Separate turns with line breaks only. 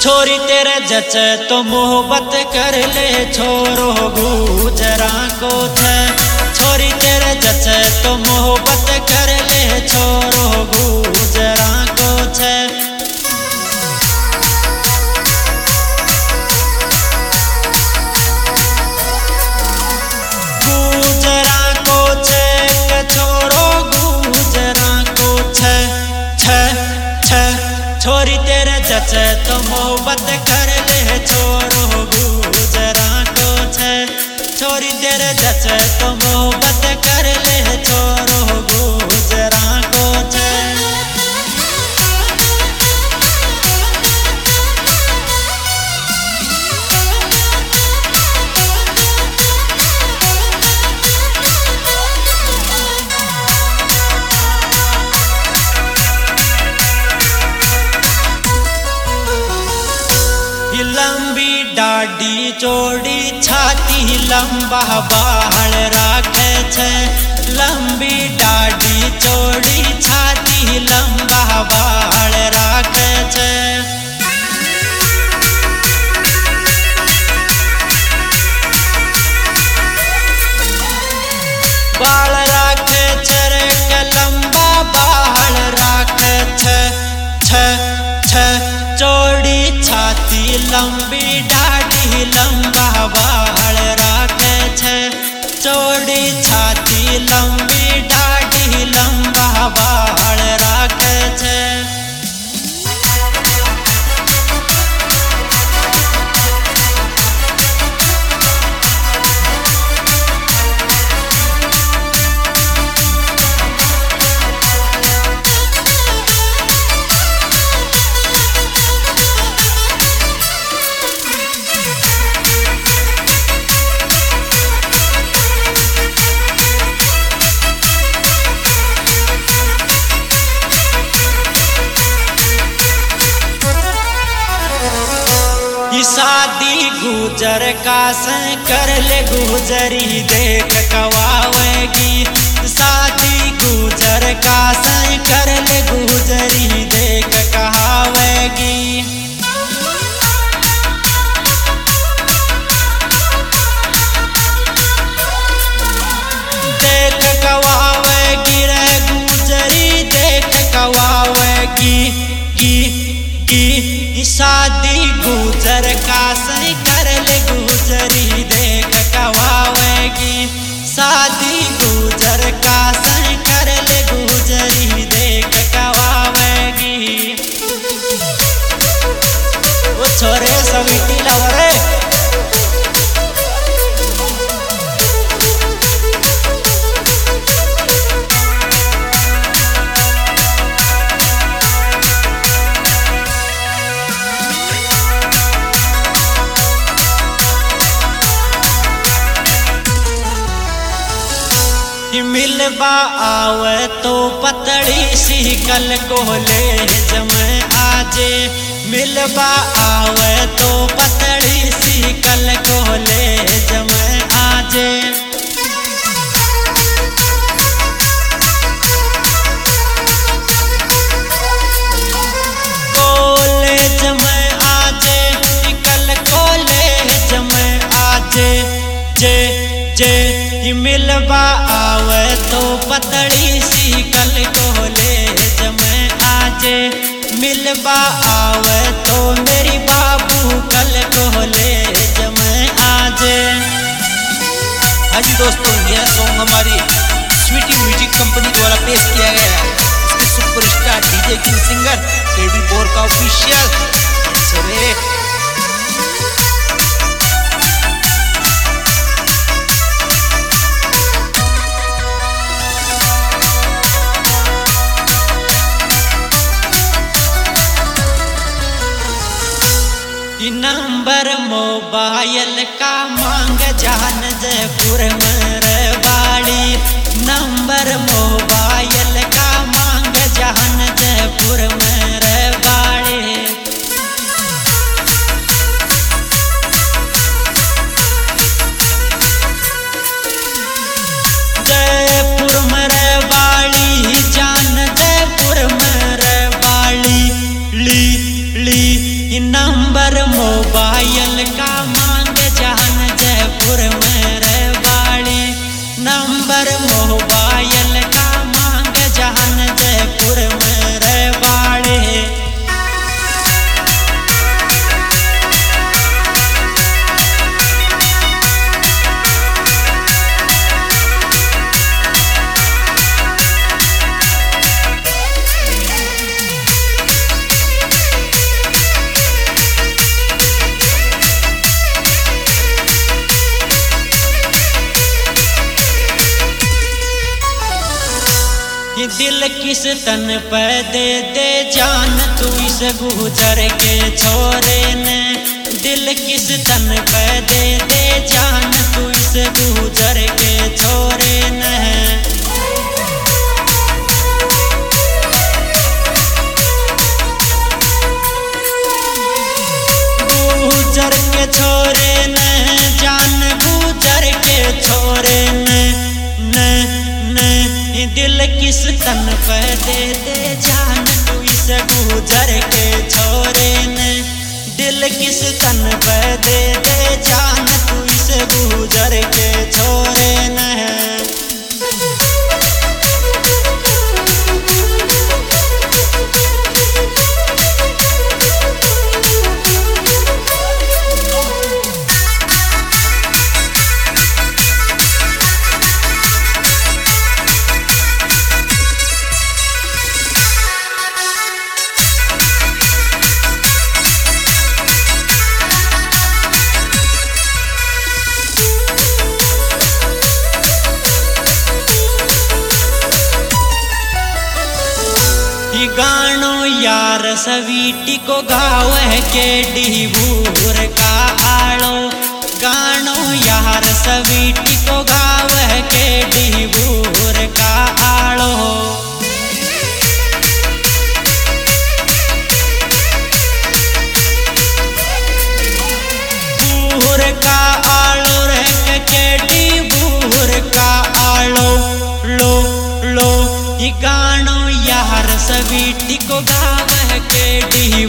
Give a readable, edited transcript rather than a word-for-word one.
छोरी तेरे जचे तो मोहब्बत कर ले छोरो गुजरा को थे। छोरी तेरे जचे तो मोहब्बत कर ले छोरो गुजरा को थे। गुजरा को छे के छोरो गुजरा को छे छे छे। छोरी तेरे जचे तो मोहब्बत कर ले छोरो गुजरा को छे। छोरी तेरे जचे तो मोहब्बत कर ले छोरो गुजरा को छे। लंबी डाडी चौड़ी छाती लंबा बाल राखे छे। लंबी डाडी चौड़ी छाती लंबा बाल राखे छे। बाल राखे छे रे के लंबा बाल राखे छे छे छे। चौड़ी छाती लंबी डाडी लंबा बाल राखे छे। चौड़ी छाती लंबी डाडी लंबा बाल राखे छे। शादी गुजर का कर ले गुजरी देख कवावेगी। शादी गुजर का कर ले गुजरी देख कहावेगी। देख कवावेगी रे गुजरी देख कवावेगी की शादी गुजर का कर ले गुजरी देख कवावेगी। शादी गुजर का कर ले गुजरी देख कवावेगी। वो छोरे सविटी लवरे मिलबा आवे तो पतड़ी सी कल को ले जमे आजे। मिलबा आवे तो पतड़ी सी कल को ले जमे आजे। कॉलेज में आजे कल कॉलेज में आजे जे जे। मिलबा आवे तो पतड़ी सी कल कॉलेज में आजे। मिलबा आवे तो मेरी बाबू कल कॉलेज में आजे।
हाँ जी दोस्तों, यह सॉन्ग हमारी स्वीटी म्यूजिक कंपनी द्वारा पेश किया गया है। इसके superstar DJ king singer KD बोर का ऑफिशियल।
नंबर मोबाइल का मांग जान जयपुर में बाड़ी। नंबर मोबाइल का मांग जान जयपुर में बाड़ी। जयपुर में बाड़ी जान जयपुर में बाड़ी ली ली। नंबर मोबाइल का मांग जान जयपुर में रे बाड़ी। नंबर मोबाइल का मांग जान जयपुर में रे बाड़ी। दिल किस तन पे दे दे जान तू इस गुजर के छोरे ने। दिल किस तन पे दे दे जान तू इस गुजर के छोरे ने। गुजर के छोरे ने जान गुजर के छोरे ने। दिल किस तन पे दे दे जान तू इस गुजर के छोरे ने। दिल किस तन पे दे दे जान तू इस गुजर के छोरे ने। गानो यार सवीटी को गावे के डीबूर का आड़ो। गानो यार सवीटी को गावे के डीबूर का आड़ो। बूर का आड़ो रे के डीबूर का आड़ो। लो लो गानो यार सवीटी को गावे के डी